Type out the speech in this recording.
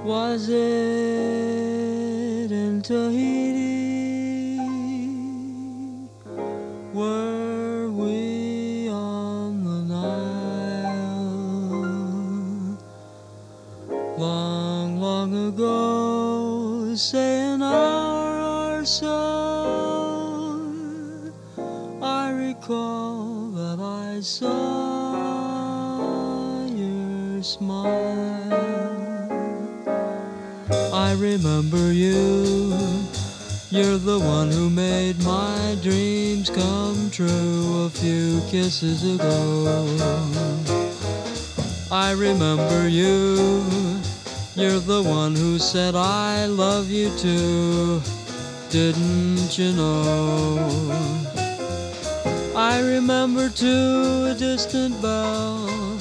Was it in Tahiti? Were we on the Nile? Long, long ago, say an hour or so, I recall that I saw your smile. I remember you, you're the one who made my dreams come true a few kisses ago. I remember you, you're the one who said I love you too, didn't you know? I remember too a distant bell